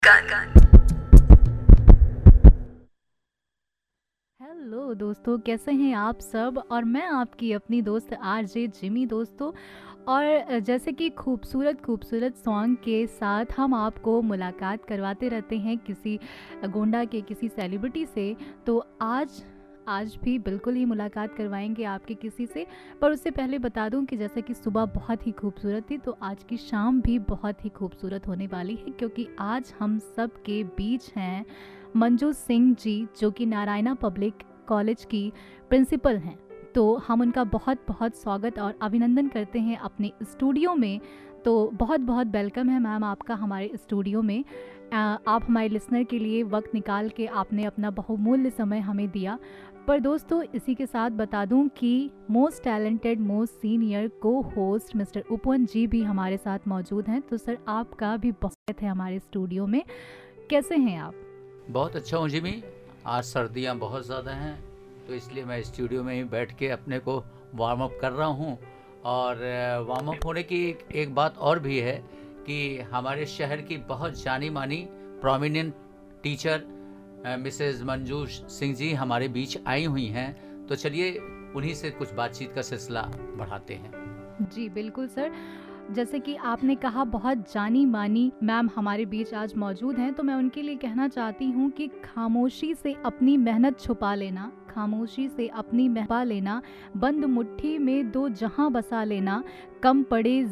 Hello दोस्तों, कैसे हैं आप सब। और मैं आपकी अपनी दोस्त आरजे जिमी दोस्तों। और जैसे कि खूबसूरत खूबसूरत सॉन्ग के साथ हम आपको मुलाकात करवाते रहते हैं किसी गोंडा के किसी सेलिब्रिटी से, तो आज भी बिल्कुल ही मुलाकात करवाएंगे आपके किसी से। पर उससे पहले बता दूं कि जैसे कि सुबह बहुत ही खूबसूरत थी, तो आज की शाम भी बहुत ही खूबसूरत होने वाली है, क्योंकि आज हम सब के बीच हैं मंजू सिंह जी, जो कि नारायणा पब्लिक कॉलेज की प्रिंसिपल हैं। तो हम उनका बहुत बहुत स्वागत और अभिनंदन करते हैं अपने स्टूडियो में। तो बहुत बहुत वेलकम है मैम आपका हमारे स्टूडियो में। आप हमारे लिसनर के लिए वक्त निकाल के आपने अपना बहुमूल्य समय हमें दिया। पर दोस्तों, इसी के साथ बता दूं कि मोस्ट टैलेंटेड मोस्ट सीनियर को होस्ट मिस्टर उपवन जी भी हमारे साथ मौजूद हैं। तो सर, आपका भी बहुत है हमारे स्टूडियो में। कैसे हैं आप? बहुत अच्छा हूँ जिमी। आज सर्दियाँ बहुत ज़्यादा हैं, तो इसलिए मैं स्टूडियो में ही बैठ के अपने को वार्म अप कर रहा हूँ। और वार्म अप होने की एक बात और भी है कि हमारे शहर की बहुत जानी मानी prominent teacher Mrs Manju Singh ji हमारे बीच आई हुई हैं। तो चलिए उन्हीं से कुछ बातचीत का सिलसिला बढ़ाते हैं। जी बिल्कुल सर। जैसे कि आपने कहा बहुत जानी मानी मैम हमारे बीच आज मौजूद हैं, तो मैं उनके लिए कहना चाहती हूँ कि खामोशी से अपनी मेहनत छुपा लेना, खामोशी से अपनी छुपा लेना, बंद मुट्ठी में दो जहां बसा लेना, कम पड़े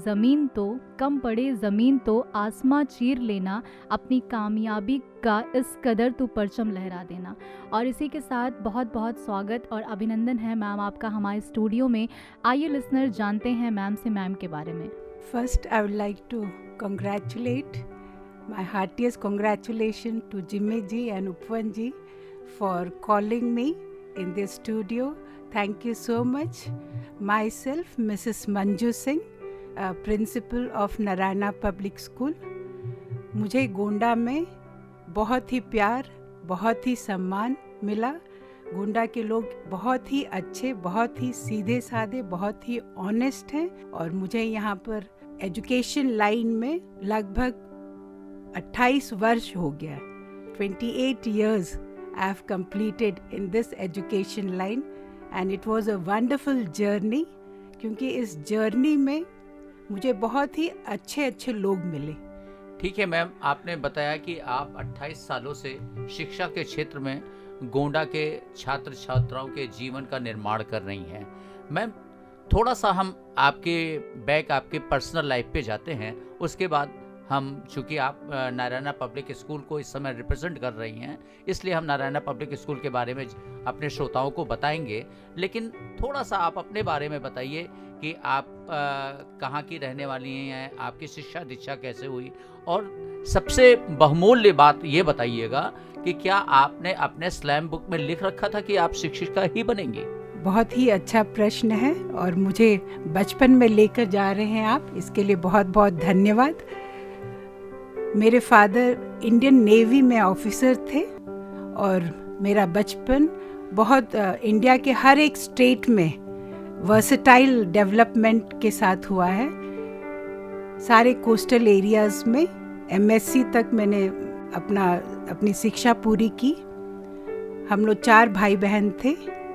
ज़मीन तो आसमां चीर लेना, अपनी कामयाबी का इस कदर तू परचम लहरा देना। और इसी के साथ बहुत बहुत स्वागत और अभिनंदन है मैम आपका हमारे स्टूडियो में। आइए लिसनर जानते हैं मैम से मैम के बारे में। First, I would like to congratulate my heartiest congratulations to Jimmy ji and Upwan ji for calling me in their studio. Thank you so much. Myself, Mrs. Manju Singh, principal of Narayana Public School. मुझे गोंडा में बहुत ही प्यार, बहुत ही सम्मान मिला। गोंडा के लोग बहुत ही अच्छे, बहुत ही सीधे साधे, बहुत ही ऑनेस्ट हैं। और मुझे यहाँ पर एजुकेशन लाइन में लगभग 28 वर्ष हो गया। 28 years I have completed in this education line and it was a wonderful journey, क्योंकि इस जर्नी में मुझे बहुत ही अच्छे अच्छे लोग मिले। ठीक है मैम, आपने बताया कि आप 28 सालों से शिक्षा के क्षेत्र में गोंडा के छात्र छात्राओं के जीवन का निर्माण कर रही हैं। मैम, थोड़ा सा हम आपके पर्सनल लाइफ पे जाते हैं, उसके बाद हम, चूँकि आप नारायणा पब्लिक स्कूल को इस समय रिप्रेजेंट कर रही हैं, इसलिए हम नारायणा पब्लिक स्कूल के बारे में अपने श्रोताओं को बताएंगे। लेकिन थोड़ा सा आप अपने बारे में बताइए कि आप कहाँ की रहने वाली हैं, आपकी शिक्षा दीक्षा कैसे हुई, और सबसे बहुमूल्य बात ये बताइएगा कि क्या आपने अपने स्लैम बुक में लिख रखा था कि आप शिक्षिका ही बनेंगी? बहुत ही अच्छा प्रश्न है और मुझे बचपन में लेकर जा रहे हैं आप, इसके लिए बहुत बहुत धन्यवाद। मेरे फादर इंडियन नेवी में ऑफिसर थे और मेरा बचपन बहुत इंडिया के हर एक स्टेट में वर्सेटाइल डेवलपमेंट के साथ हुआ है। सारे कोस्टल एरियाज़ में MSc तक मैंने अपनी शिक्षा पूरी की। हम लोग 4 भाई बहन थे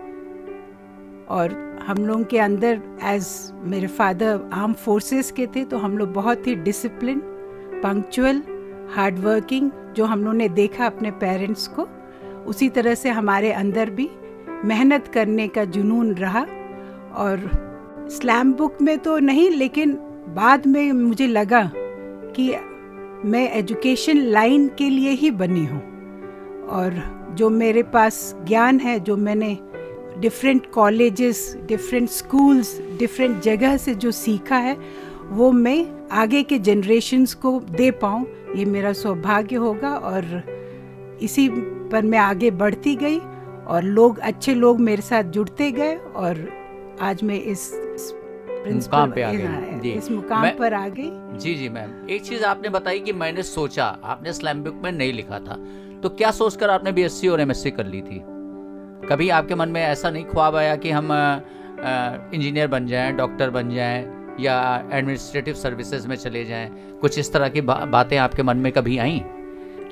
और हम लोगों के अंदर, एज मेरे फादर आर्म फोर्सेस के थे, तो हम लोग बहुत ही डिसिप्लिन, पंक्चुअल, हार्ड वर्किंग, जो हम लोगों ने देखा अपने पेरेंट्स को, उसी तरह से हमारे अंदर भी मेहनत करने का जुनून रहा। और स्लैम बुक में तो नहीं, लेकिन बाद में मुझे लगा कि मैं एजुकेशन लाइन के लिए ही बनी हूँ। और जो मेरे पास ज्ञान है, जो मैंने different colleges, different schools, different जगह से जो सीखा है, वो मैं आगे के जनरेशन्स को दे पाऊँ, ये मेरा सौभाग्य होगा। और इसी पर मैं आगे बढ़ती गई और अच्छे लोग मेरे साथ जुड़ते गए और आज मैं इस मुकाम पे आ गई। इस मुकाम पर आ गई। जी मैम, एक चीज़ आपने बताई कि मैंने सोचा, आपने स्लैम बुक में नहीं लिखा था, तो क्या सोचकर आपने BSc और MSc कर ली थी? कभी आपके मन में ऐसा नहीं ख्वाब आया कि हम इंजीनियर बन जाएं, डॉक्टर बन जाएं या एडमिनिस्ट्रेटिव सर्विसेज में चले जाएं? कुछ इस तरह की बातें आपके मन में कभी आईं?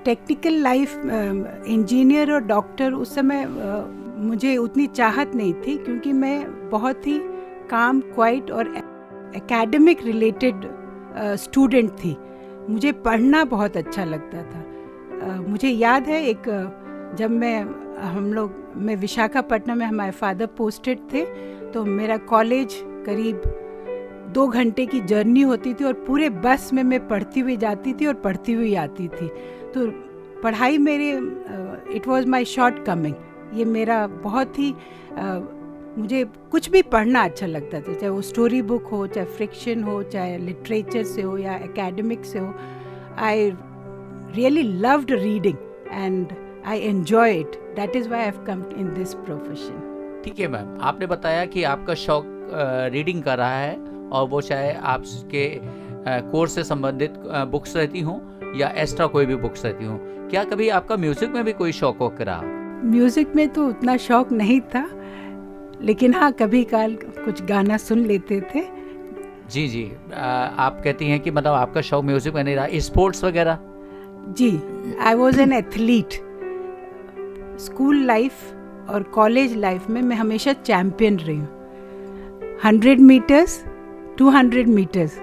टेक्निकल लाइफ, इंजीनियर और डॉक्टर, उस समय मुझे उतनी चाहत नहीं थी, क्योंकि मैं बहुत ही काम, क्वाइट और एकेडमिक रिलेटेड स्टूडेंट थी। मुझे पढ़ना बहुत अच्छा लगता था। मुझे याद है जब मैं विशाखापट्टनम में, हमारे फादर पोस्टेड थे, तो मेरा कॉलेज करीब 2 घंटे की जर्नी होती थी और पूरे बस में मैं पढ़ती हुई जाती थी और पढ़ती हुई आती थी। तो पढ़ाई it was my shortcoming. ये मेरा बहुत ही मुझे कुछ भी पढ़ना अच्छा लगता था, चाहे वो स्टोरी बुक हो, चाहे फ्रिक्शन हो, चाहे लिटरेचर से हो या एकेडमिक से हो। I really loved reading and I enjoy it. That is why I have come in this profession. ठीक है मैम, आपने बताया कि आपका शौक रीडिंग का रहा है, और वो चाहे आपके कोर्स से संबंधित बुक्स रहती हों या एक्स्ट्रा कोई भी बुक्स रहती हों। क्या कभी आपका म्यूज़िक में भी कोई शौक हो रहा? म्यूज़िक में तो उतना शौक नहीं था, लेकिन हाँ, कभी काल कुछ गाना सुन लेते थे। जी जी, आप कहती हैं कि मतलब आपका शौक म्यूज़िक में नहीं रहा, स्पोर्ट्स वगैरह? जी, I was an athlete. School life और कॉलेज लाइफ में मैं हमेशा चैम्पियन रही हूँ। 100 मीटर्स, 200 मीटर्स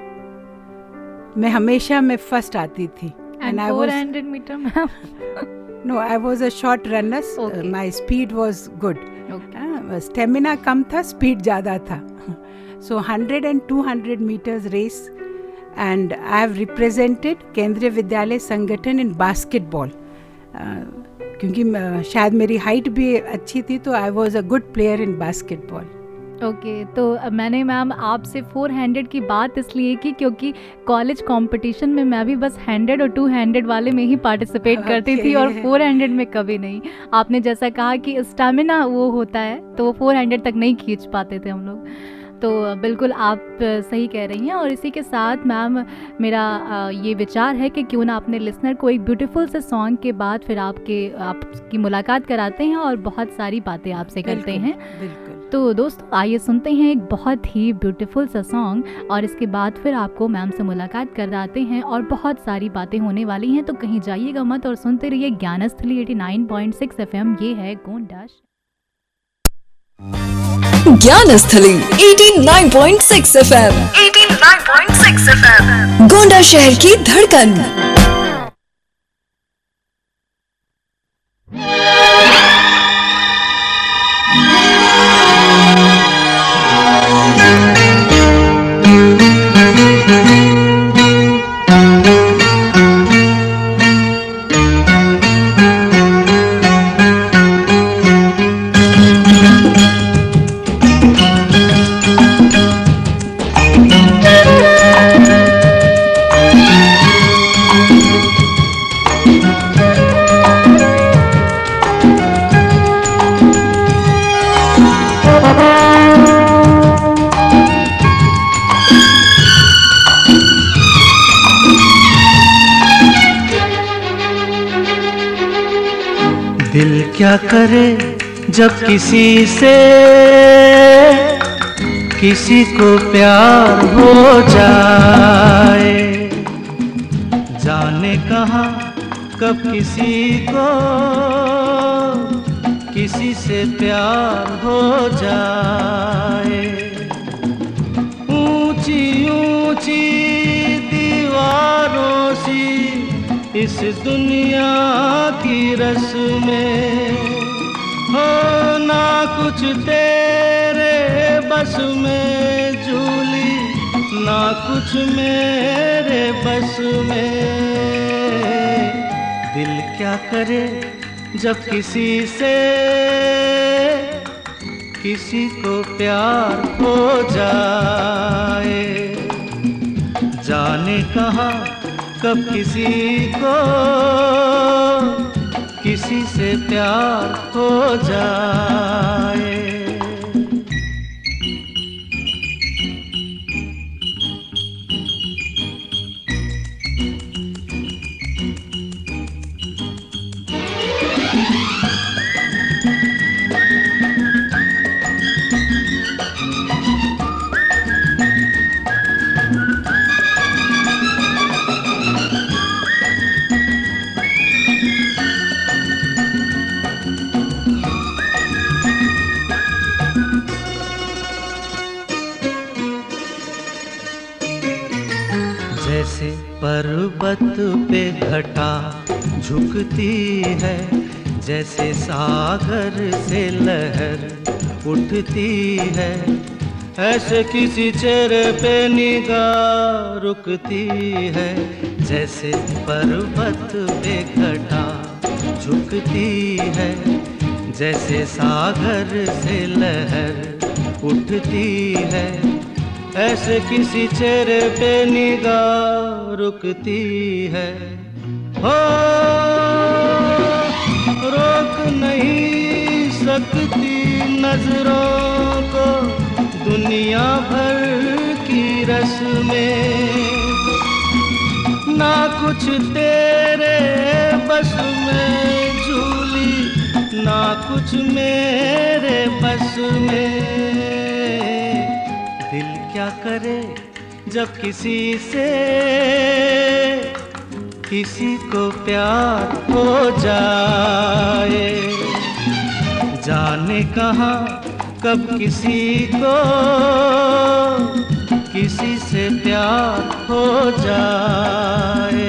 मैं फर्स्ट आती थी। And 400 meter, ma'am? No, I was a short runner. Okay. My speed was good. Okay. Stamina कम था, speed ज़्यादा था. So 100 and 200 meters race, and I have represented केंद्रीय विद्यालय संगठन in basketball. क्योंकि शायद मेरी हाइट भी अच्छी थी, तो I was a good player in basketball. Okay, तो मैंने मैम आपसे 400 की बात इसलिए की क्योंकि कॉलेज कंपटीशन में मैं भी बस 100 और 200 वाले में ही पार्टिसिपेट करती थी, और 400 में कभी नहीं। आपने जैसा कहा कि स्टैमिना वो होता है, तो वो 400 तक नहीं खींच पाते थे हम लोग। तो बिल्कुल आप सही कह रही हैं। और इसी के साथ मैम मेरा ये विचार है कि क्यों ना अपने लिसनर को एक ब्यूटीफुल से सॉन्ग के बाद फिर आपकी मुलाकात कराते हैं और बहुत सारी बातें आपसे करते हैं। बिल्कुल। तो दोस्तों आइए सुनते हैं एक बहुत ही ब्यूटीफुल सा सॉन्ग, और इसके बाद फिर आपको मैम से मुलाकात कराते हैं और बहुत सारी बातें होने वाली हैं। तो कहीं जाइएगा मत और सुनते रहिए ज्ञानस्थली 89.6 FM। ये है गोंडा ज्ञानस्थली 89.6 FM। 89.6 FM गोंडा शहर की धड़कन। दिल क्या करे जब किसी को प्यार हो जाए, जाने कहाँ कब किसी से प्यार हो जाए। ऊंची ऊंची दीवारों सी इस दुनिया की रस्में हो, ना कुछ तेरे बस में झूली, ना कुछ मेरे बस में। दिल क्या करे जब किसी को प्यार हो जाए, जाने कहाँ कब किसी से प्यार हो जाए। पर्वत पे घटा झुकती है, जैसे सागर से लहर उठती है, ऐसे किसी चेहरे पे निगाह रुकती है, जैसे पर्वत पे घटा झुकती है, जैसे सागर से लहर उठती है, ऐसे किसी चेहरे पे निगाह रुकती है। हो रोक नहीं सकती नजरों को दुनिया भर की रस्में, ना कुछ तेरे बस में झूली, ना कुछ मेरे बस में। दिल क्या करे जब किसी से किसी को प्यार हो जाए, जाने कहाँ कब किसी को किसी से प्यार हो जाए।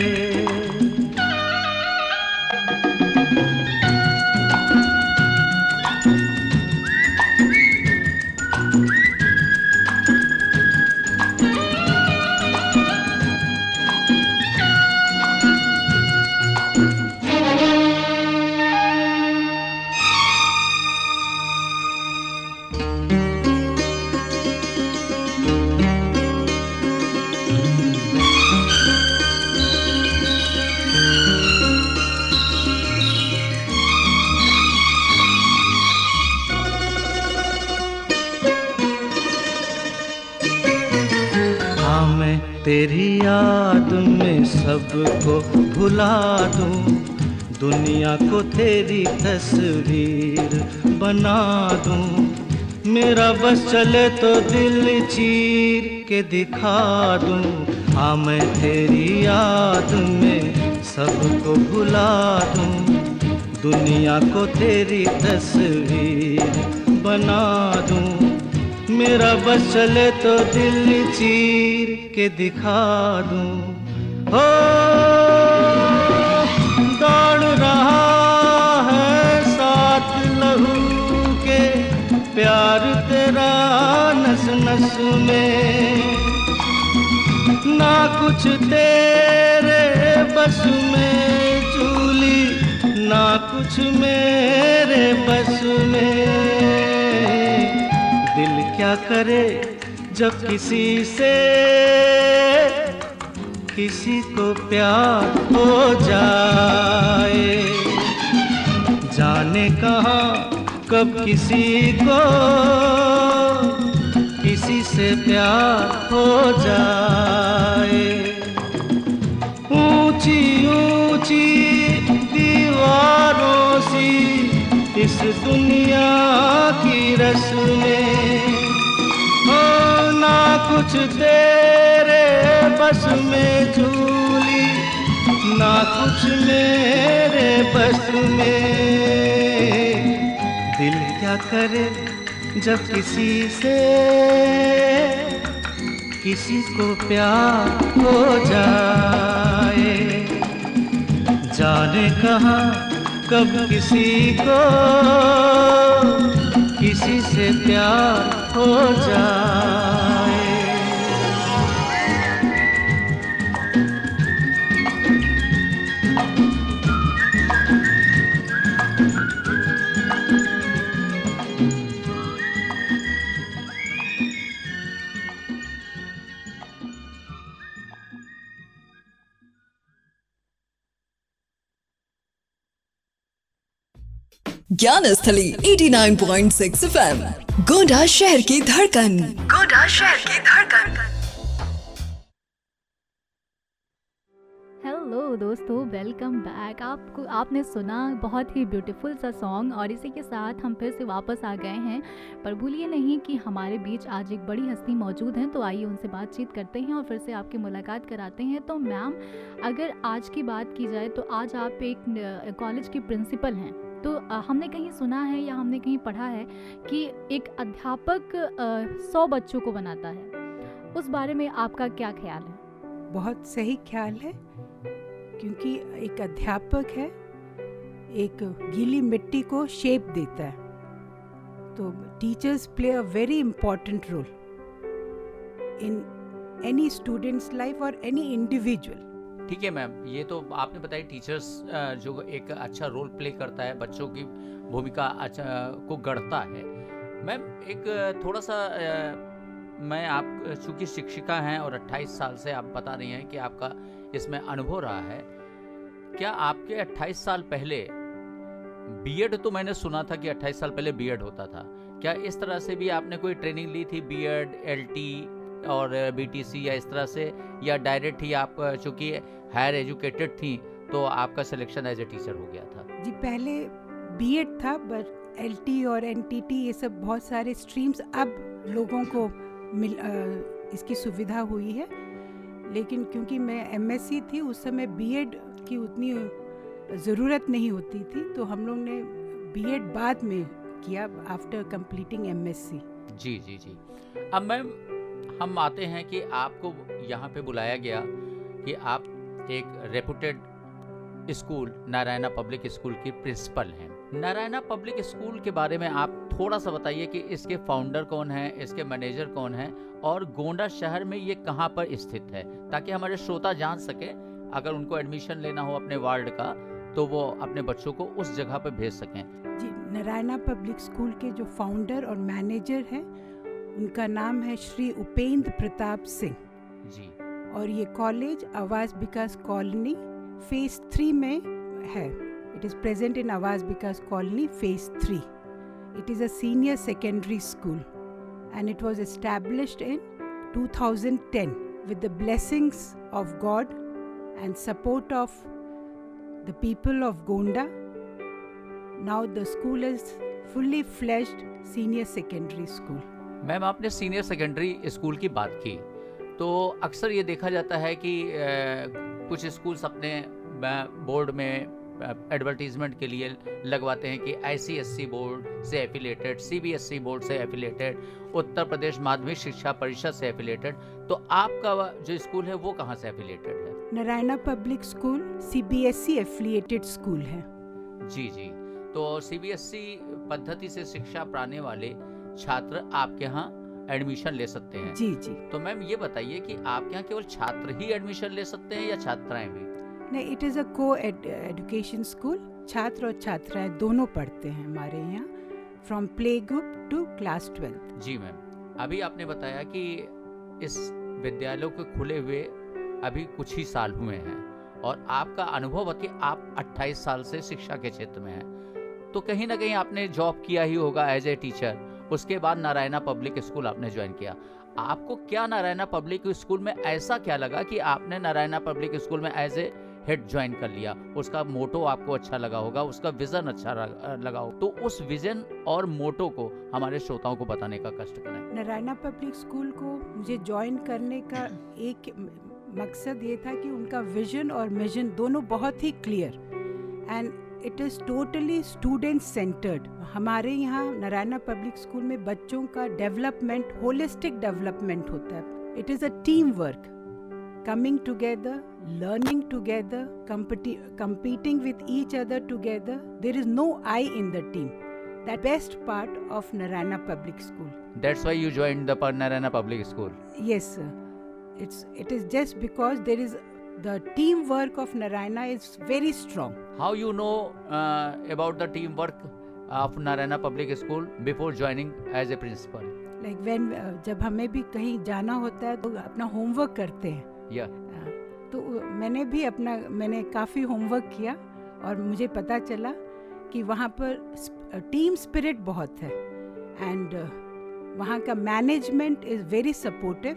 तेरी याद में सबको भुला दूं, दुनिया को तेरी तस्वीर बना दूं, मेरा बस चले तो दिल चीर के दिखा दूं। हाँ मैं तेरी याद में सबको भुला दूं, दुनिया को तेरी तस्वीर बना दूं, मेरा बस चले तो दिल चीर के दिखा दूं। हो दौड़ रहा है साथ लहू के प्यार तेरा नस नस में, ना कुछ तेरे बस में झूली, ना कुछ मेरे बस में। दिल क्या करे जब किसी से किसी को प्यार हो जाए, जाने कहाँ कब किसी को किसी से प्यार हो जाए। ऊंची ऊंची दीवारों सी इस दुनिया की रस्में, हो ना कुछ तेरे बस में झूली, ना कुछ मेरे बस में। दिल क्या करे जब किसी से किसी को प्यार हो जाए, जाने कहाँ कब किसी को किसी से प्यार हो जाए। ज्ञान स्थली 89.6 FM, गोंडा शहर की धड़कन, गोंडा शहर की धड़कन। हेलो दोस्तों, वेलकम बैक। आपने सुना बहुत ही ब्यूटीफुल सा सॉन्ग और इसी के साथ हम फिर से वापस आ गए हैं। पर भूलिए नहीं कि हमारे बीच आज एक बड़ी हस्ती मौजूद हैं, तो आइए उनसे बातचीत करते हैं और फिर से आपकी मुलाकात कराते हैं। तो मैम, अगर आज की बात की जाए तो आज आप एक कॉलेज की प्रिंसिपल हैं। तो हमने कहीं सुना है या हमने कहीं पढ़ा है कि एक अध्यापक 100 बच्चों को बनाता है। उस बारे में आपका क्या ख्याल है? बहुत सही ख्याल है। क्योंकि एक अध्यापक है, एक गीली मिट्टी को शेप देता है, तो teachers play a very important role in any students life और एनी इंडिविजुअल। ठीक है मैम, ये तो आपने बताया टीचर्स जो एक अच्छा रोल प्ले करता है, बच्चों की भूमिका अच्छा को गढ़ता है। मैम एक थोड़ा सा मैं आप चूँकि शिक्षिका हैं और 28 साल से आप बता रही हैं कि आपका इसमें अनुभव रहा है, क्या आपके 28 साल पहले बीएड, तो मैंने सुना था कि 28 साल पहले बीएड होता था, क्या इस तरह से भी आपने कोई ट्रेनिंग ली थी, बीएड, एलटी और बीटीसी या इस तरह से, या डायरेक्ट ही आप चूँकि हायर एजुकेटेड थी तो आपका सिलेक्शन एज ए टीचर हो गया था? जी, पहले बीएड था, बट एलटी और एनटीटी ये सब बहुत सारे स्ट्रीम्स अब लोगों को इसकी सुविधा हुई है। लेकिन क्योंकि मैं एमएससी थी उस समय बीएड की उतनी ज़रूरत नहीं होती थी, तो हम लोग ने बीएड बाद में किया आफ्टर कंप्लीटिंग एमएससी। जी जी जी। अब मैम हम आते हैं कि आपको यहाँ पे बुलाया गया कि आप एक reputed school Narayana public school की प्रिंसिपल हैं। नारायणा पब्लिक स्कूल के बारे में आप थोड़ा सा बताइए कि इसके फाउंडर कौन हैं, इसके मैनेजर कौन हैं, और गोंडा शहर में ये कहाँ पर स्थित है, ताकि हमारे श्रोता जान सके अगर उनको एडमिशन लेना हो अपने वार्ड का तो वो अपने बच्चों को उस जगह पर भेज सकें। जी, नारायणा पब्लिक स्कूल के जो फाउंडर और मैनेजर हैं उनका नाम है श्री उपेंद्र प्रताप सिंह जी, और ये कॉलेज आवास विकास कॉलोनी फेज 3 में है। It is present in Awas Vikas colony phase 3। It is a senior secondary school and it was established in 2010 with the blessings of God and support of the people of Gonda. Now the school is fully fledged senior secondary school. Ma'am आपने senior secondary school की बात की, तो अक्सर ये देखा जाता है कि कुछ स्कूल्स अपने बोर्ड में एडवर्टीजमेंट के लिए लगवाते हैं कि ICSE बोर्ड से एफिलेटेड, CBSE बोर्ड से एफिलेटेड, उत्तर प्रदेश माध्यमिक शिक्षा परिषद से एफिलेटेड। तो आपका जो स्कूल है वो कहाँ से एफिलेटेड है? Narayana public school CBSE affiliated school है। जी जी, तो CBSE पद्धति से शिक्षा पाने वाले छात्र आपके यहाँ एडमिशन ले सकते हैं? जी जी। तो मैम ये बताइए कि आपके यहाँ केवल छात्र ही एडमिशन ले सकते हैं या छात्राएं भी? नहीं, इट इज़ अ को एजुकेशन स्कूल। छात्र और छात्राएं दोनों पढ़ते हैं हमारे यहाँ, from play group to class 12। जी मैम, अभी आपने बताया कि इस विद्यालय को खुले हुए अभी कुछ ही साल हुए हैं और आपका अनुभव है कि आप 28 साल से शिक्षा के क्षेत्र में हैं, तो कहीं ना कहीं आपने जॉब किया ही होगा एज ए टीचर। उसके बाद नारायणा पब्लिक स्कूल आपने ज्वाइन किया। आपको क्या नारायणा पब्लिक स्कूल में ऐसा क्या लगा कि आपने नारायणा पब्लिक स्कूल में एज ए हेड ज्वाइन कर लिया? उसका मोटो आपको अच्छा लगा होगा, उसका विजन अच्छा लगा हो, तो उस विजन और मोटो को हमारे श्रोताओं को बताने का कष्ट करें। नारायणा पब्लिक स्कूल को मुझे ज्वाइन करने का एक मकसद ये था कि उनका विजन और मिशन दोनों बहुत ही clear and it is totally student centred. हमारे यहाँ नारायणा पब्लिक स्कूल में बच्चों का डेवलपमेंट, होलिस्टिक डेवलपमेंट होता है। It is a team work, coming together, learning together, competing with each other together. There is no I in the team. The best part of Narayana Public School. That's why you joined the Narayana Public School. Yes, sir. It is just because there is the teamwork of Narayana is very strong. How you know about the teamwork of Narayana Public School before joining as a principal? Like when जब हमें भी कहीं जाना होता है तो अपना homework करते हैं। तो मैंने काफ़ी होमवर्क किया और मुझे पता चला कि वहाँ पर टीम स्पिरिट बहुत है एंड वहाँ का management is very supportive,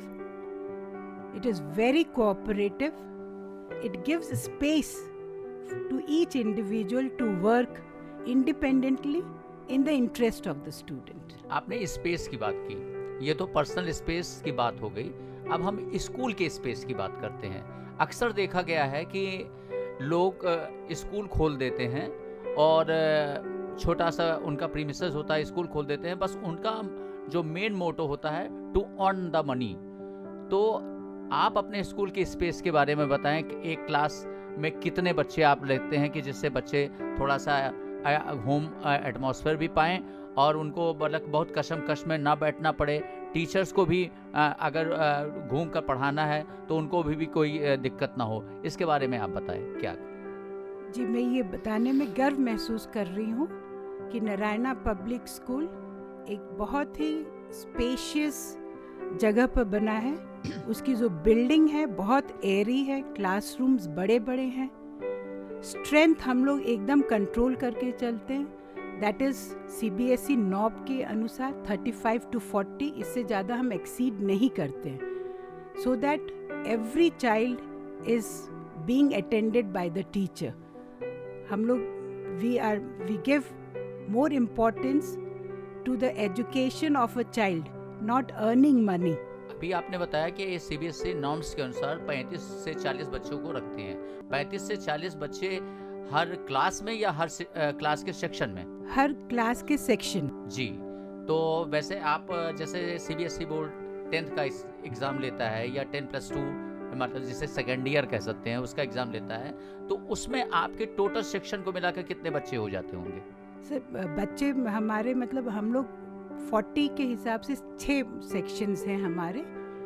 it is very cooperative, it gives space to each individual to work independently in the interest of the student. आपने स्पेस की बात की, ये तो पर्सनल स्पेस की बात हो गई। अब हम स्कूल के स्पेस की बात करते हैं। अक्सर देखा गया है कि लोग स्कूल खोल देते हैं और छोटा सा उनका प्रीमिसेस होता है, स्कूल खोल देते हैं, बस उनका जो मेन मोटो होता है टू अर्न द मनी। तो आप अपने स्कूल के स्पेस के बारे में बताएं कि एक क्लास में कितने बच्चे आप लेते हैं कि जिससे बच्चे थोड़ा सा होम एटमॉस्फेयर भी पाएँ और उनको मतलब बहुत कशमकश में ना बैठना पड़े, टीचर्स को भी अगर घूम कर पढ़ाना है तो उनको भी कोई दिक्कत ना हो, इसके बारे में आप बताएं क्या? जी, मैं ये बताने में गर्व महसूस कर रही हूँ कि नारायणा पब्लिक स्कूल एक बहुत ही स्पेशियस जगह पर बना है। उसकी जो बिल्डिंग है बहुत एयरी है, क्लासरूम्स बड़े बड़े हैं, स्ट्रेंथ हम लोग एकदम कंट्रोल करके चलते हैं। दैट इज़ CBSE नॉब के अनुसार 35 to 40, इससे ज़्यादा हम एक्सीड नहीं करते हैं, so that every child is being attended by the teacher. हम लोग we give more importance to the education of a child, not earning money. अभी आपने बताया कि ये CBSE नॉर्म्स के अनुसार 35 से 40 बच्चों को रखते हैं। 35 से 40 बच्चे हर क्लास में या हर क्लास के सेक्शन में? हर क्लास के सेक्शन। जी, तो वैसे आप जैसे CBSE बोर्ड 10th का एग्ज़ाम लेता है या 10+2 मतलब जिसे सेकेंड ईयर कह सकते हैं उसका एग्ज़ाम लेता है, तो उसमें आपके टोटल सेक्शन को मिलाकर कितने बच्चे हो जाते होंगे? सर, बच्चे हमारे मतलब हम लोग 40 के हिसाब से 6 सेक्शंस हैं हमारे।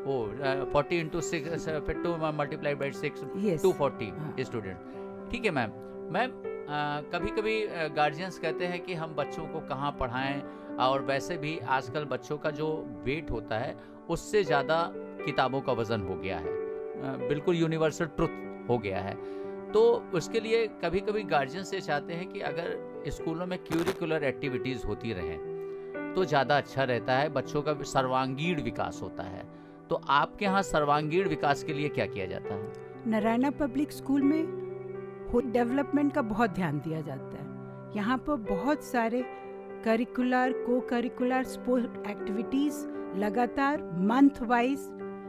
40 into 6 फिर 2 multiplied by 6 Yes. 240 स्टूडेंट। ठीक है मैम, कभी कभी गार्जियंस कहते हैं कि हम बच्चों को कहाँ पढ़ाएं, और वैसे भी आजकल बच्चों का जो वेट होता है उससे ज़्यादा किताबों का वज़न हो गया है, बिल्कुल यूनिवर्सल ट्रुथ हो गया है। तो उसके लिए कभी कभी गार्जियंस ये चाहते हैं कि अगर स्कूलों में क्यूरिकुलर एक्टिविटीज़ होती रहें तो ज़्यादा अच्छा रहता है, बच्चों का सर्वांगीण विकास होता है। तो आपके यहाँ सर्वांगीण विकास के लिए क्या किया जाता है? नारायणा पब्लिक स्कूल में डेवलपमेंट का बहुत ध्यान दिया जाता है। यहाँ पर बहुत सारे curricular, co-curricular, sport activities लगातार मंथ वाइज,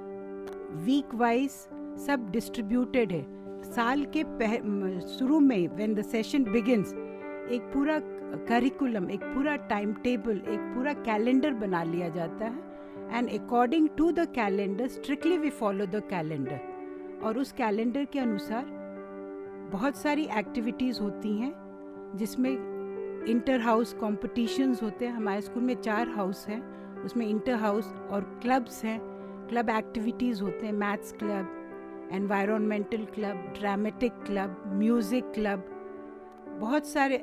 वीक वाइज सब डिस्ट्रीब्यूटेड है। साल के शुरू में व्हेन द सेशन बिगिंस एक पूरा करिकुलम, एक पूरा टाइम टेबल, एक पूरा कैलेंडर बना लिया जाता है, and according to the calendar strictly we follow the calendar. और उस कैलेंडर के अनुसार बहुत सारी एक्टिविटीज़ होती हैं जिसमें इंटर हाउस कॉम्पिटिशन्स होते हैं। हमारे स्कूल में 4 हाउस हैं, उसमें इंटर हाउस और क्लब्स हैं। क्लब एक्टिविटीज़ होते हैं, maths club, environmental club, dramatic club, music club, बहुत सारे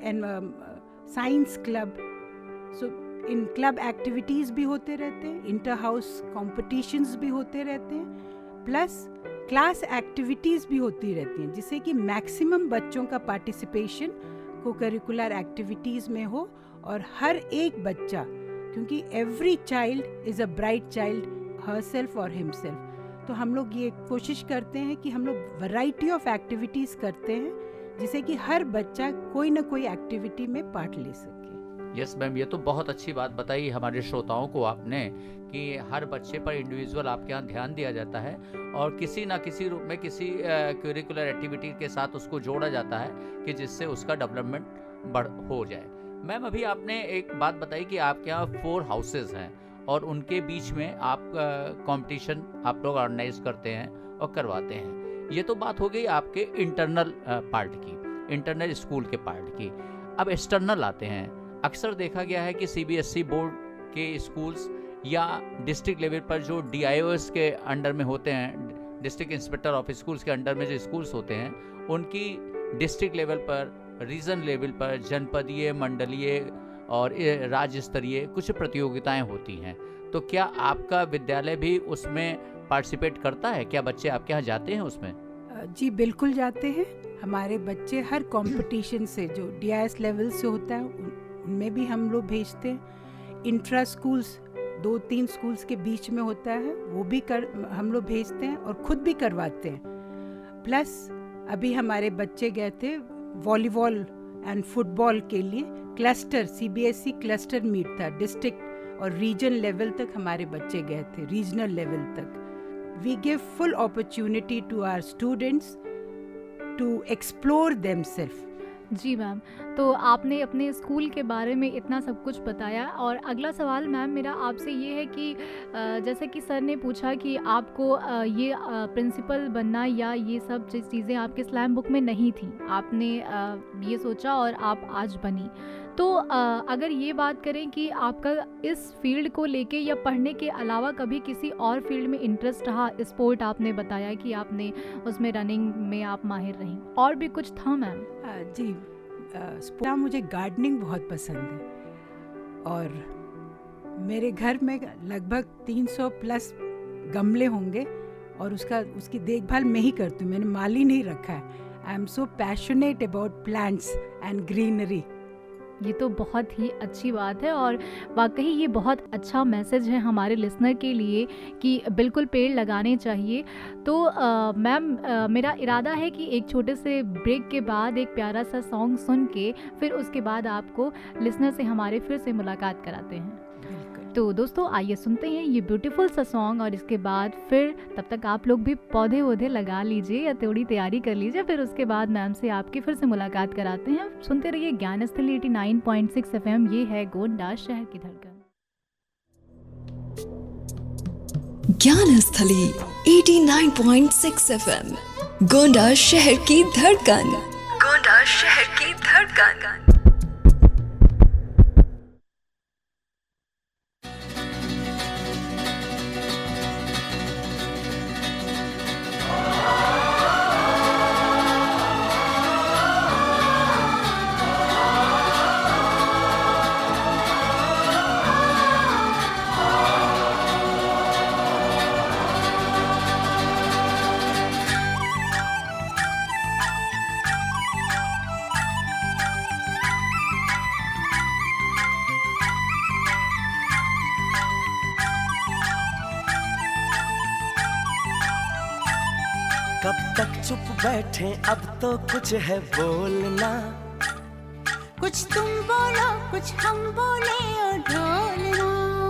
साइंस क्लब। सो इन क्लब एक्टिविटीज़ भी होते रहते हैं, इंटर हाउस कॉम्पिटिशन्स भी होते रहते हैं, प्लस क्लास एक्टिविटीज़ भी होती रहती हैं, जिससे कि मैक्सिमम बच्चों का पार्टिसिपेशन को करिकुलर एक्टिविटीज़ में हो। और हर एक बच्चा, क्योंकि every child is a bright child herself और हिमसेल्फ, तो हम लोग ये कोशिश करते हैं कि हम लोग वैरायटी ऑफ एक्टिविटीज़ करते हैं जिससे कि हर बच्चा कोई ना कोई एक्टिविटी में पार्ट ले सके। यस मैम, ये तो बहुत अच्छी बात बताई हमारे श्रोताओं को आपने कि हर बच्चे पर इंडिविजुअल आपके यहाँ ध्यान दिया जाता है और किसी ना किसी रूप में किसी करिकुलर एक्टिविटी के साथ उसको जोड़ा जाता है कि जिससे उसका डेवलपमेंट हो जाए। मैम, अभी आपने एक बात बताई कि आपके यहाँ 4 हाउसेज हैं और उनके बीच में आप कंपटीशन आप लोग ऑर्गेनाइज करते हैं और करवाते हैं। ये तो बात हो गई आपके इंटरनल पार्ट की, इंटरनल स्कूल के पार्ट की। अब एक्सटर्नल आते हैं। अक्सर देखा गया है कि CBSE बोर्ड के स्कूल्स या डिस्ट्रिक्ट लेवल पर जो DIOs के अंडर में होते हैं, डिस्ट्रिक्ट इंस्पेक्टर ऑफ स्कूल्स के अंडर में जो स्कूल्स होते हैं, उनकी डिस्ट्रिक्ट लेवल पर, रीजन लेवल पर, जनपदीय, मंडलीय और राज्य स्तरीय कुछ प्रतियोगिताएं होती हैं। तो क्या आपका विद्यालय भी उसमें पार्टिसिपेट करता है? क्या बच्चे आपके यहाँ जाते हैं उसमें? जी बिल्कुल जाते हैं। हमारे बच्चे हर कंपटीशन से जो DIS लेवल से होता है उनमें भी हम लोग भेजते हैं। इंट्रा स्कूल्स 2-3 स्कूल्स के बीच में होता है, वो भी हम लोग भेजते हैं और खुद भी करवाते हैं। प्लस अभी हमारे बच्चे गए थे वॉलीबॉल एंड फुटबॉल के लिए क्लस्टर, CBSE क्लस्टर मीट था, डिस्ट्रिक्ट और रीजन लेवल तक हमारे बच्चे गए थे, रीजनल लेवल तक। We give full opportunity to our students to explore themselves. जी मैम, तो आपने अपने स्कूल के बारे में इतना सब कुछ बताया। और अगला सवाल मैम मेरा आपसे ये है कि जैसे कि सर ने पूछा कि आपको ये प्रिंसिपल बनना या ये सब चीज़ें आपके स्लैम बुक में नहीं थी, आपने ये सोचा और आप आज बनी। तो अगर ये बात करें कि आपका इस फील्ड को लेके या पढ़ने के अलावा कभी किसी और फील्ड में इंटरेस्ट रहा, स्पोर्ट आपने बताया कि आपने उसमें रनिंग में आप माहिर रहीं, और भी कुछ था मैम? जी, स्पोर्ट, मुझे गार्डनिंग बहुत पसंद है और मेरे घर में लगभग 300 प्लस गमले होंगे और उसकी देखभाल मैं ही करती हूँ, मैंने माली नहीं रखा है। I am so passionate about plants and greenery. ये तो बहुत ही अच्छी बात है और वाकई ये बहुत अच्छा मैसेज है हमारे लिसनर के लिए कि बिल्कुल पेड़ लगाने चाहिए। तो मैम मेरा इरादा है कि एक छोटे से ब्रेक के बाद एक प्यारा सा सॉन्ग सुन के फिर उसके बाद आपको लिसनर से हमारे फिर से मुलाकात कराते हैं। तो दोस्तों आइए सुनते हैं ये ब्यूटीफुल सा सॉन्ग और इसके बाद फिर तब तक आप लोग भी पौधे वौधे लगा लीजिए या थोड़ी तैयारी कर लीजिए, फिर उसके बाद मैम से आपकी फिर से मुलाकात कराते हैं। सुनते रहिए ज्ञानस्थली 89.6 FM। ये है गोंडा शहर की धड़कन। ज्ञानस्थली 89.6 FM, गोंडा शहर की धड़कन। गोंडा शहर की धड़कन। कब तक चुप बैठे, अब तो कुछ है बोलना। कुछ तुम बोलो कुछ हम बोले और ढोलना।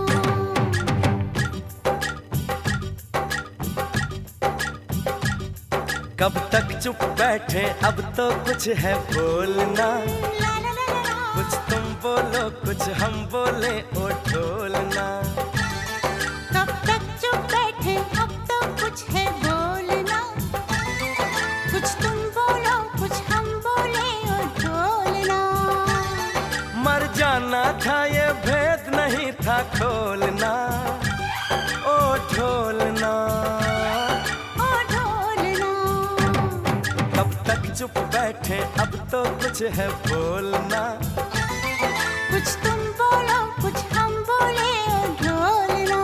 कब तक चुप बैठे, अब तो कुछ है बोलना। कुछ तुम बोलो कुछ हम बोले और ढोलना। कब तक चुप बैठे, अब तो कुछ है बोलना। कुछ तुम बोलो कुछ हम बोले और ढोलना। मर जाना था ये भेद नहीं था खोलना। ओ ढोलना, ओ ढोलना। कब तक चुप बैठे, अब तो कुछ है बोलना। कुछ तुम बोलो कुछ हम बोले और ढोलना।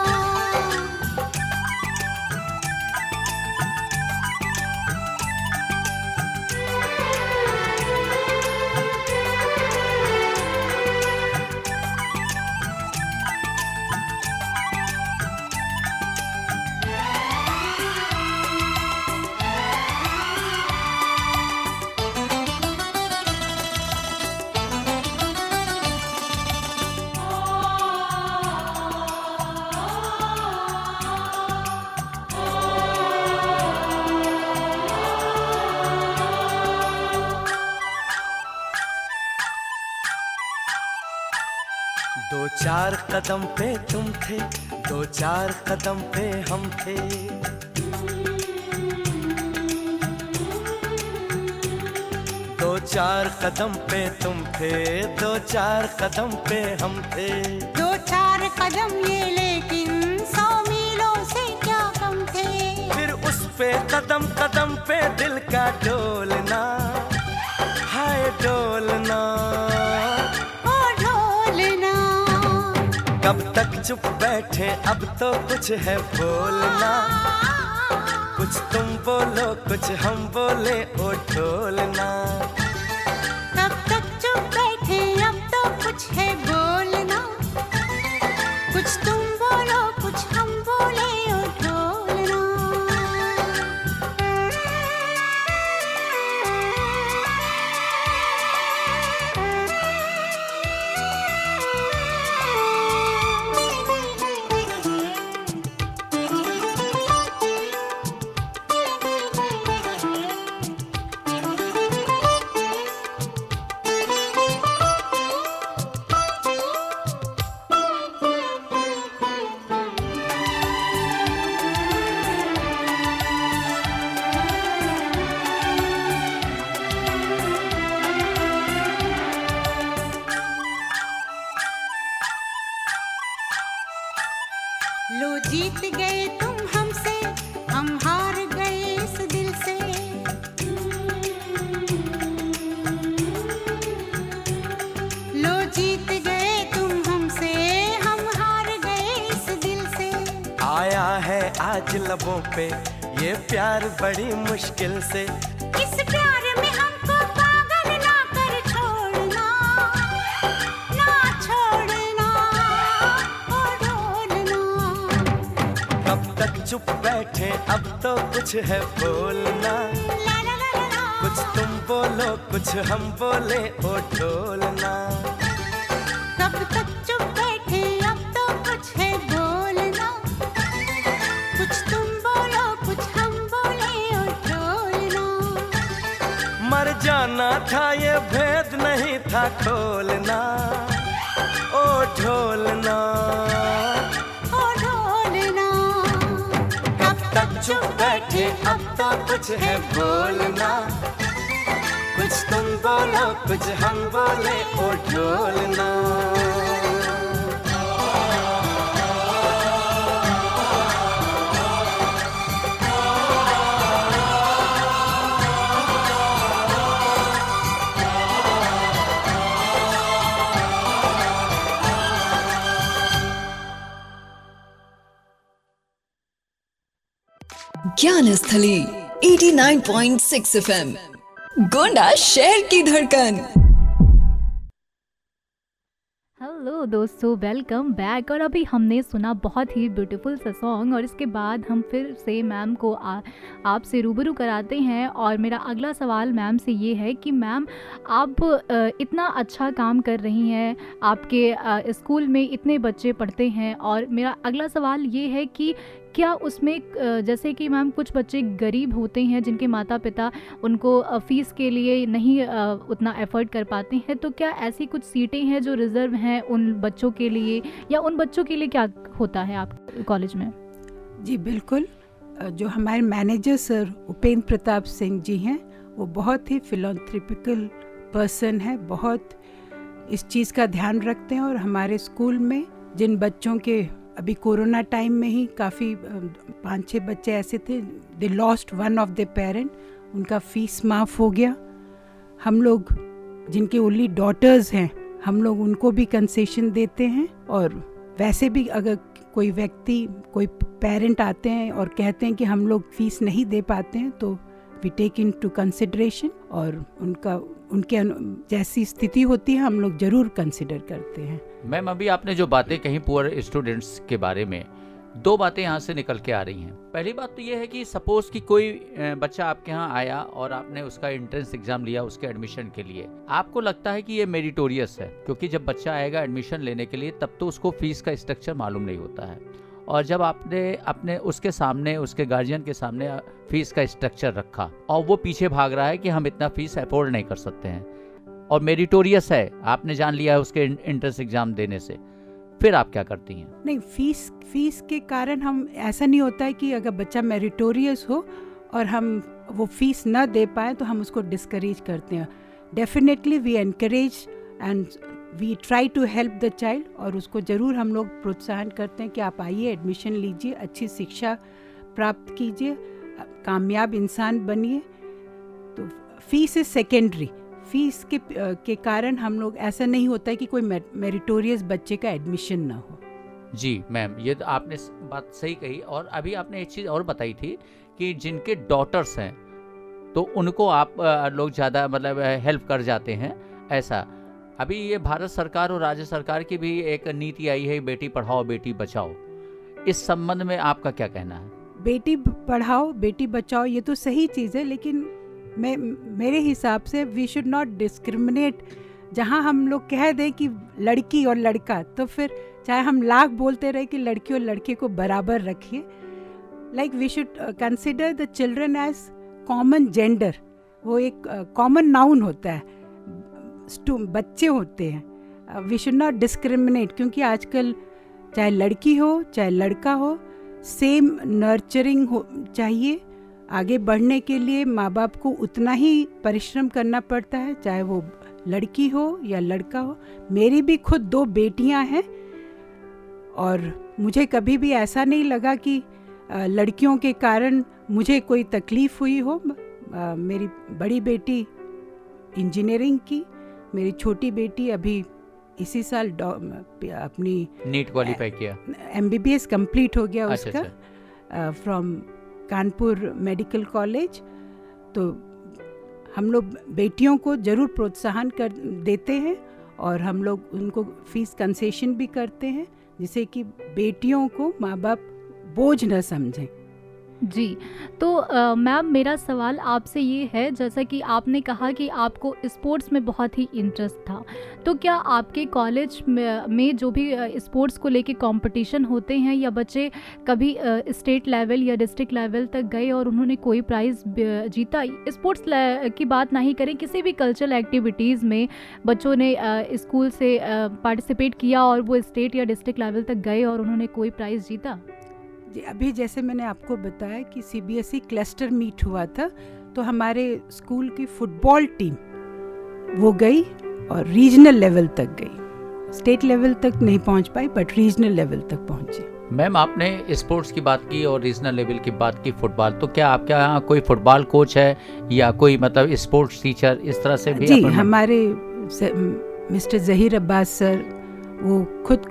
दो चार कदम पे तुम थे, दो चार कदम पे हम थे। दो चार कदम पे तुम थे, दो चार कदम पे हम थे। दो चार कदम ये लेकिन 100 मीलों से क्या कम थे। फिर उस पे कदम कदम पे दिल का डोलना, हाय डोलना। ओ ढोलना। कब तक चुप बैठे, अब तो कुछ है बोलना। कुछ तुम बोलो कुछ हम बोले ओ ढोलना। कब तक चुप बैठे, अब तो कुछ है बोलना। कुछ तुम बोलो कुछ हम बोले ओ ढोलना। जीत गए तुम हमसे, हम हार गए इस दिल से। लो जीत गए तुम हमसे, हम हार गए इस दिल से। आया है आज लबों पे ये प्यार बड़ी मुश्किल से। इस प्यार में हमको पागल ना कर छोड़ना, ना छोड़ना ओ ढोलना। कब तक चुप बैठे अब तो कुछ है बोलना। ला ला ला ला ला। कुछ तुम बोलो कुछ हम बोले ओ ढोलना। कब तक चुप बैठे अब तो कुछ है बोलना। कुछ तुम बोलो कुछ हम बोले ओ ढोलना। मर जाना था ये भेद नहीं था खोलना ओ ढोलना। ओ ढोलना। कब तक चुप बैठे अब तो कुछ है बोलना। कुछ तुम बोलो कुछ हम बोले ओ ढोलना। ज्ञान स्थली 89.6 FM, गोंडा शहर की धड़कन। हेलो दोस्तों, वेलकम बैक। और अभी हमने सुना बहुत ही ब्यूटीफुल सा सॉन्ग, और इसके बाद हम फिर से मैम को आपसे रूबरू कराते हैं। और मेरा अगला सवाल मैम से ये है कि मैम, आप इतना अच्छा काम कर रही हैं, आपके स्कूल में इतने बच्चे पढ़ते हैं, और मेरा अगला सवाल ये है कि क्या उसमें जैसे कि मैम कुछ बच्चे गरीब होते हैं जिनके माता पिता उनको फ़ीस के लिए नहीं उतना एफ़र्ट कर पाते हैं, तो क्या ऐसी कुछ सीटें हैं जो रिज़र्व हैं उन बच्चों के लिए, या उन बच्चों के लिए क्या होता है आप कॉलेज में? जी बिल्कुल। जो हमारे मैनेजर सर उपेंद्र प्रताप सिंह जी हैं, वो बहुत ही फिलैंथ्रोपिकल पर्सन है, बहुत इस चीज़ का ध्यान रखते हैं। और हमारे स्कूल में जिन बच्चों के अभी कोरोना टाइम में ही काफ़ी 5-6 बच्चे ऐसे थे, they lost one of the parent, उनका फ़ीस माफ़ हो गया। हम लोग जिनके ओनली डॉटर्स हैं, हम लोग उनको भी कंसेशन देते हैं। और वैसे भी अगर कोई व्यक्ति, कोई पेरेंट आते हैं और कहते हैं कि हम लोग फ़ीस नहीं दे पाते हैं, तो we take into consideration, और उनके जैसी स्थिति होती है हम लोग ज़रूर कंसिडर करते हैं। मैम, अभी आपने जो बातें कही पुअर स्टूडेंट्स के बारे में, दो बातें यहाँ से निकल के आ रही हैं। पहली बात तो ये है कि सपोज कि कोई बच्चा आपके यहाँ आया और आपने उसका एंट्रेंस एग्जाम लिया उसके एडमिशन के लिए, आपको लगता है कि ये मेरिटोरियस है, क्योंकि जब बच्चा आएगा एडमिशन लेने के लिए तब तो उसको फीस का स्ट्रक्चर मालूम नहीं होता है, और जब आपने अपने उसके सामने, उसके गार्जियन के सामने फीस का स्ट्रक्चर रखा और वो पीछे भाग रहा है कि हम इतना फीस अफोर्ड नहीं कर सकते हैं, और मेरिटोरियस है, आपने जान लिया है उसके एंट्रेंस एग्जाम देने से, फिर आप क्या करती हैं? नहीं, फीस के कारण हम, ऐसा नहीं होता है कि अगर बच्चा मेरिटोरियस हो और हम वो फीस ना दे पाए तो हम उसको डिस्करेज करते हैं। Definitely we encourage and we try to help the child, और उसको ज़रूर हम लोग प्रोत्साहन करते हैं कि आप आइए, एडमिशन लीजिए, अच्छी शिक्षा प्राप्त कीजिए, कामयाब इंसान बनिए। तो फीस इज़ सेकेंडरी। फीस के कारण हम लोग, ऐसा नहीं होता है कि कोई मेरिटोरियस बच्चे का एडमिशन ना हो। जी मैम, ये तो आपने बात सही कही। और अभी आपने एक चीज़ और बताई थी कि जिनके डॉटर्स हैं तो उनको आप लोग ज़्यादा मतलब हेल्प कर जाते हैं, ऐसा। अभी ये भारत सरकार और राज्य सरकार की भी एक नीति आई है, बेटी पढ़ाओ बेटी बचाओ, इस संबंध में आपका क्या कहना है? बेटी पढ़ाओ बेटी बचाओ, ये तो सही चीज़ है, लेकिन मेरे हिसाब से वी शुड नॉट डिस्क्रिमिनेट। जहाँ हम लोग कह दें कि लड़की और लड़का, तो फिर चाहे हम लाख बोलते रहे कि लड़की और लड़के को बराबर रखिए। Like we should consider the children as common gender. वो एक कॉमन नाउन होता है, बच्चे होते हैं। वी शुड नॉट डिस्क्रिमिनेट, क्योंकि आजकल चाहे लड़की हो चाहे लड़का हो, सेम नर्चरिंग हो चाहिए। आगे बढ़ने के लिए माँ बाप को उतना ही परिश्रम करना पड़ता है, चाहे वो लड़की हो या लड़का हो। मेरी भी खुद 2 बेटियां हैं, और मुझे कभी भी ऐसा नहीं लगा कि लड़कियों के कारण मुझे कोई तकलीफ़ हुई हो। मेरी बड़ी बेटी इंजीनियरिंग की, मेरी छोटी बेटी अभी इसी साल अपनी नीट क्वालिफाई किया, MBBS कंप्लीट हो गया अच्छा, उसका फ्रॉम कानपुर मेडिकल कॉलेज। तो हम लोग बेटियों को ज़रूर प्रोत्साहन कर देते हैं और हम लोग उनको फीस कंसेशन भी करते हैं, जिससे कि बेटियों को माँ बाप बोझ न समझें। जी, तो मैम मेरा सवाल आपसे ये है, जैसा कि आपने कहा कि आपको स्पोर्ट्स में बहुत ही इंटरेस्ट था, तो क्या आपके कॉलेज में जो भी स्पोर्ट्स को लेके कंपटीशन होते हैं या बच्चे कभी स्टेट लेवल या डिस्ट्रिक्ट लेवल तक गए और उन्होंने कोई प्राइज़ जीता? स्पोर्ट्स की बात नहीं करें, किसी भी कल्चरल एक्टिविटीज़ में बच्चों ने स्कूल से पार्टिसिपेट किया और वो स्टेट या डिस्ट्रिक्ट लेवल तक गए और उन्होंने कोई प्राइज़ जीता? जी, अभी जैसे मैंने आपको बताया कि CBSE क्लस्टर मीट हुआ था, तो हमारे स्कूल की फुटबॉल टीम वो गई और रीजनल लेवल तक गई। स्टेट लेवल तक नहीं पहुंच पाई, बट रीजनल लेवल तक पहुंची। मैम आपने स्पोर्ट्स की बात की और रीजनल लेवल की बात की फुटबॉल, तो क्या आपके यहाँ कोई फुटबॉल कोच है या कोई मतलब स्पोर्ट्स टीचर इस तरह से भी? जी, हमारे मिस्टर ज़हीर अब्बास सर, वो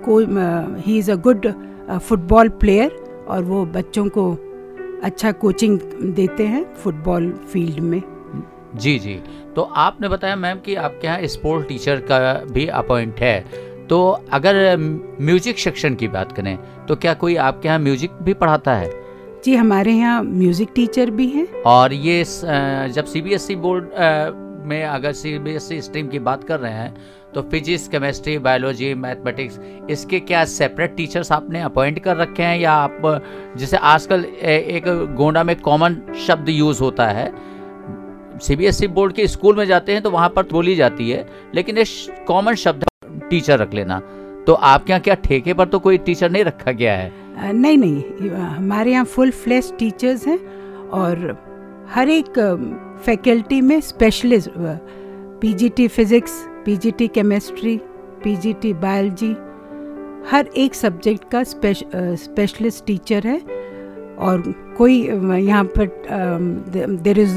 खुद ही is a good football player और वो बच्चों को अच्छा कोचिंग देते हैं फुटबॉल फील्ड में। जी जी, तो आपने बताया मैम कि आपके यहाँ स्पोर्ट टीचर का भी अपॉइंट है, तो अगर म्यूजिक सेक्शन की बात करें तो क्या कोई आपके यहाँ म्यूजिक भी पढ़ाता है? जी, हमारे यहाँ म्यूज़िक टीचर भी हैं। और ये जब CBSE बोर्ड में अगर CBSE स्ट्रीम की बात कर रहे हैं तो फिजिक्स, केमिस्ट्री, बायोलॉजी, मैथमेटिक्स, इसके क्या सेपरेट टीचर्स आपने अपॉइंट कर रखे हैं या आप, जैसे आजकल एक गोंडा में कॉमन शब्द यूज़ होता है, CBSE बोर्ड के स्कूल में जाते हैं तो वहाँ पर बोली जाती है, लेकिन ये कॉमन शब्द टीचर रख लेना, तो आपके यहाँ क्या ठेके पर तो कोई टीचर नहीं रखा गया है? नहीं, हमारे यहाँ फुल फ्लेश टीचर्स हैं और हर एक फैकल्टी में specialist, PGT physics, PGT chemistry, PGT biology, हर एक सब्जेक्ट का स्पेशलिस्ट टीचर है। और कोई यहाँ पर there is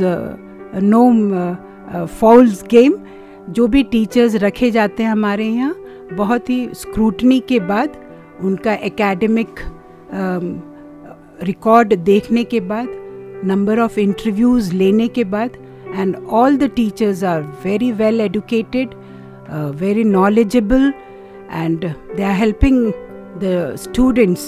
no false game. जो भी टीचर्स रखे जाते हैं हमारे यहाँ, बहुत ही स्क्रूटनी के बाद, उनका एकेडमिक रिकॉर्ड देखने के बाद, नंबर ऑफ इंटरव्यूज़ लेने के बाद, and all the teachers are very well educated, very knowledgeable, and they are helping the students,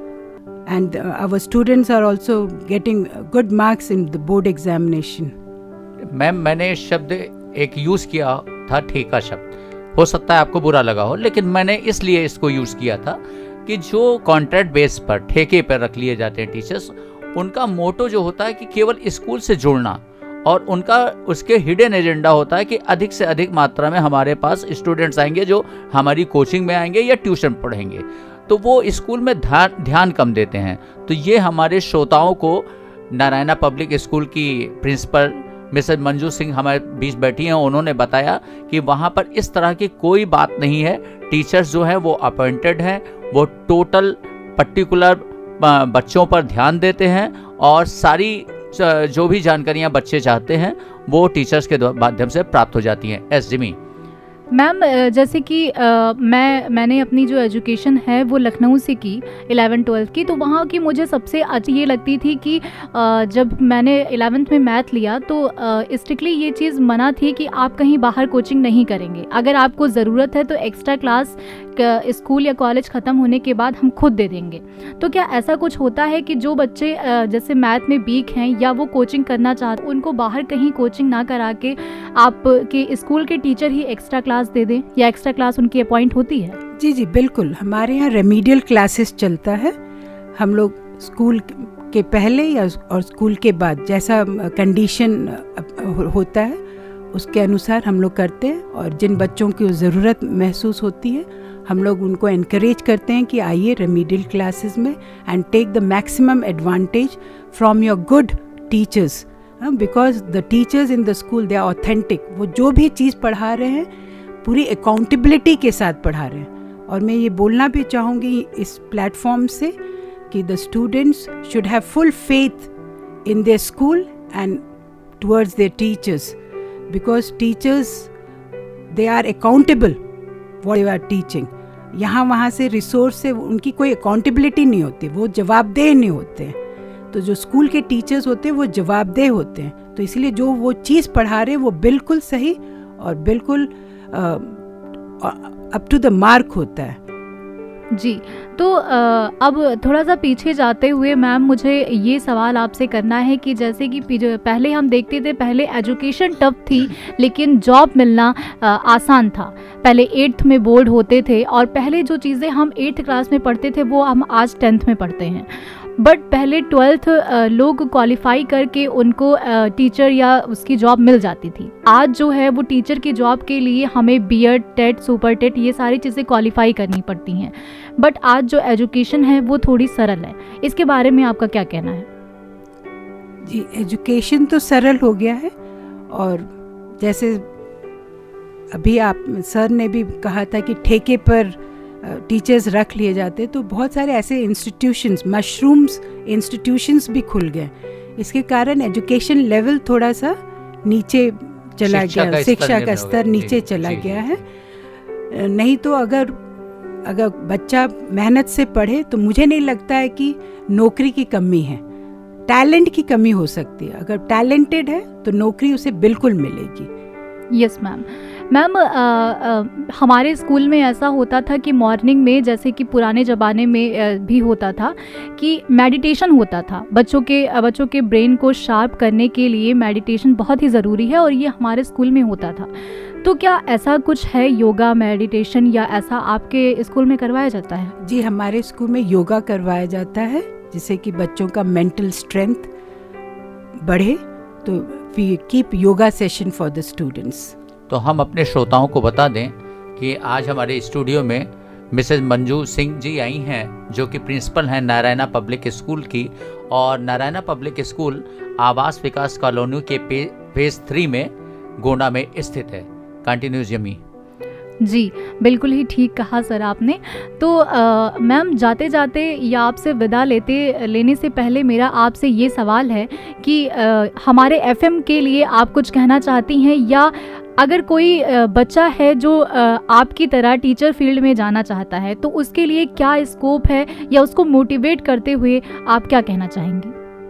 and our students are also getting good marks in the board examination. Ma'am मैंने शब्द एक use किया था, ठेका शब्द, हो सकता है आपको बुरा लगा हो, लेकिन मैंने इसलिए इसको यूज़ किया था कि जो कॉन्ट्रैक्ट बेस पर, ठेके पर रख लिए जाते हैं टीचर्स, उनका मोटो जो होता है कि केवल स्कूल से जुड़ना, और उनका उसके हिडन एजेंडा होता है कि अधिक से अधिक मात्रा में हमारे पास स्टूडेंट्स आएंगे जो हमारी कोचिंग में आएंगे या ट्यूशन पढ़ेंगे, तो वो स्कूल में ध्यान कम देते हैं। तो ये हमारे श्रोताओं को, नारायणा पब्लिक स्कूल की प्रिंसिपल मिसेज मंजू सिंह हमारे बीच बैठी हैं, उन्होंने बताया कि वहाँ पर इस तरह की कोई बात नहीं है। टीचर्स जो हैं वो अपॉइंटेड हैं, वो टोटल पर्टिकुलर बच्चों पर ध्यान देते हैं और सारी जो भी जानकारियां बच्चे चाहते हैं वो टीचर्स के माध्यम से प्राप्त हो जाती हैं। जिमी मैम, जैसे कि मैंने अपनी जो एजुकेशन है वो लखनऊ से की 11-12 की, तो वहाँ की मुझे सबसे अच्छी ये लगती थी कि जब मैंने 11th में मैथ लिया तो स्ट्रिक्टली ये चीज़ मना थी कि आप कहीं बाहर कोचिंग नहीं करेंगे। अगर आपको ज़रूरत है तो एक्स्ट्रा क्लास स्कूल या कॉलेज ख़त्म होने के बाद हम खुद दे देंगे। तो क्या ऐसा कुछ होता है कि जो बच्चे जैसे मैथ में वीक हैं या वो कोचिंग करना चाहते, उनको बाहर कहीं कोचिंग ना करा के आपके स्कूल के टीचर ही एक्स्ट्रा क्लास दे दें या एक्स्ट्रा क्लास उनकी अपॉइंट होती है? जी जी बिल्कुल, हमारे यहाँ रेमीडियल क्लासेस चलता है। हम लोग स्कूल के पहले या और स्कूल के बाद जैसा कंडीशन होता है उसके अनुसार हम लोग करते हैं, और जिन बच्चों की ज़रूरत महसूस होती है हम लोग उनको एनकरेज करते हैं कि आइए रेमीडियल क्लासेस में and take the maximum advantage from your good teachers, because the teachers in the school they are authentic. वो जो भी चीज़ पढ़ा रहे हैं पूरी अकाउंटेबिलिटी के साथ पढ़ा रहे हैं, और मैं ये बोलना भी चाहूँगी इस प्लेटफॉर्म से कि the students should have full faith in their school and towards their teachers, because teachers, they are accountable what they are teaching. यहाँ वहाँ से रिसोर्स से उनकी कोई अकाउंटेबिलिटी नहीं होती, वो जवाबदेह नहीं होते हैं। तो जो स्कूल के टीचर्स होते हैं वो जवाबदेह होते हैं, तो इसलिए जो वो चीज़ पढ़ा रहे हैं वो बिल्कुल सही और बिल्कुल अप टू द मार्क होता है। जी, तो अब थोड़ा सा पीछे जाते हुए मैम मुझे ये सवाल आपसे करना है कि जैसे कि पहले हम देखते थे, पहले एजुकेशन टफ थी लेकिन जॉब मिलना आसान था। पहले 8th में बोर्ड होते थे और पहले जो चीज़ें हम 8th क्लास में पढ़ते थे वो हम आज 10th में पढ़ते हैं। बट पहले 12th लोग क्वालिफाई करके उनको टीचर या उसकी जॉब मिल जाती थी। आज जो है वो टीचर की जॉब के लिए हमें बीएड, टेट, सुपर टेट ये सारी चीज़ें क्वालिफाई करनी पड़ती हैं। बट आज जो एजुकेशन है वो थोड़ी सरल है, इसके बारे में आपका क्या कहना है? जी, एजुकेशन तो सरल हो गया है, और जैसे अभी आप सर ने भी कहा था कि ठेके पर टीचर्स रख लिए जाते, तो बहुत सारे ऐसे इंस्टीट्यूशंस, मशरूम्स इंस्टीट्यूशंस भी खुल गए। इसके कारण एजुकेशन लेवल थोड़ा सा नीचे चला गया, शिक्षा का स्तर नीचे चला गया है। नहीं तो अगर बच्चा मेहनत से पढ़े तो मुझे नहीं लगता है कि नौकरी की कमी है, टैलेंट की कमी हो सकती है। अगर टैलेंटेड है तो नौकरी उसे बिल्कुल मिलेगी। Yes ma'am. मैम हमारे स्कूल में ऐसा होता था कि मॉर्निंग में, जैसे कि पुराने ज़माने में भी होता था कि मेडिटेशन होता था। बच्चों के ब्रेन को शार्प करने के लिए मेडिटेशन बहुत ही ज़रूरी है और ये हमारे स्कूल में होता था। तो क्या ऐसा कुछ है, योगा, मेडिटेशन या ऐसा आपके स्कूल में करवाया जाता है? जी, हमारे स्कूल में योगा करवाया जाता है जिससे कि बच्चों का मेंटल स्ट्रेंथ बढ़े। तो we keep yoga session for the students. तो हम अपने श्रोताओं को बता दें कि आज हमारे स्टूडियो में मिसेज मंजू सिंह जी आई हैं, जो कि प्रिंसिपल हैं नारायणा पब्लिक स्कूल की, और नारायणा पब्लिक स्कूल आवास विकास कॉलोनी के फेज 3 में गोंडा में स्थित है। कंटिन्यू जमी। जी, बिल्कुल ही ठीक कहा सर आपने। तो मैम जाते जाते या आपसे विदा लेने से पहले मेरा आपसे ये सवाल है कि हमारे एफएम के लिए आप कुछ कहना चाहती हैं, या अगर कोई बच्चा है जो आपकी तरह टीचर फील्ड में जाना चाहता है तो उसके लिए क्या स्कोप है, या उसको मोटिवेट करते हुए आप क्या कहना चाहेंगी?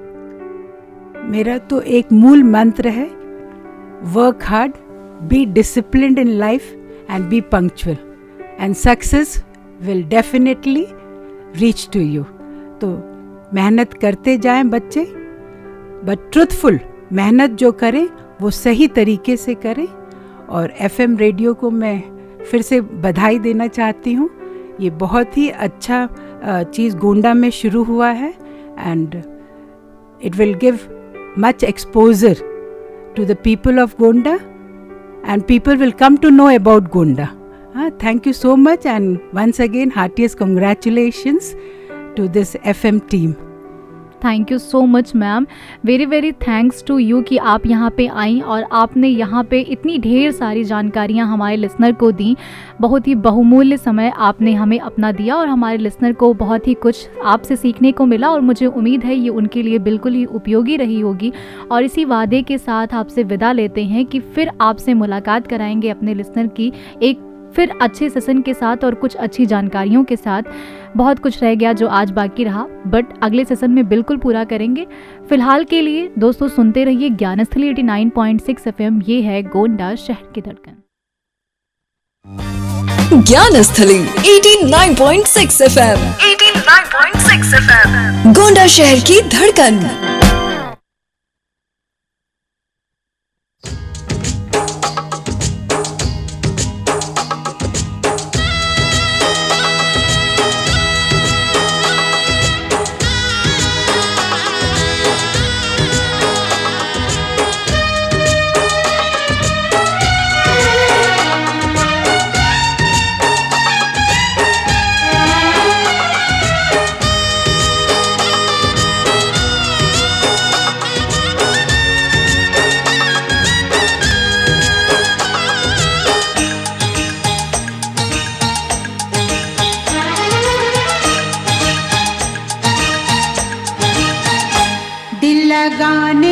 मेरा तो एक मूल मंत्र है, work hard, be disciplined in life and be punctual and success will definitely reach to you। तो मेहनत करते जाएं बच्चे, but truthful, मेहनत जो करें वो सही तरीके से करें। और FM रेडियो को मैं फिर से बधाई देना चाहती हूँ। ये बहुत ही अच्छा चीज़ गोंडा में शुरू हुआ है, and it will give much exposure to the people of Gonda and people will come to know about Gonda. Thank you so much, and once again heartiest congratulations to this FM team. Thank you so much ma'am, very very thanks to you कि आप यहाँ पे आई और आपने यहाँ पे इतनी ढेर सारी जानकारियाँ हमारे लिसनर को दी। बहुत ही बहुमूल्य समय आपने हमें अपना दिया और हमारे लिसनर को बहुत ही कुछ आपसे सीखने को मिला, और मुझे उम्मीद है ये उनके लिए बिल्कुल ही उपयोगी रही होगी। और इसी वादे के साथ आपसे विदा लेते हैं कि फिर आपसे मुलाकात कराएंगे अपने लिसनर की एक फिर अच्छे सेशन के साथ और कुछ अच्छी जानकारियों के साथ। बहुत कुछ रह गया जो आज बाकी रहा, बट अगले सेशन में बिल्कुल पूरा करेंगे। फिलहाल के लिए दोस्तों सुनते रहिए ज्ञानस्थली 89.6 FM। ये है गोंडा शहर की धड़कन। ज्ञानस्थली 89.6 FM, 89.6 FM, गोंडा शहर की धड़कन। लगाने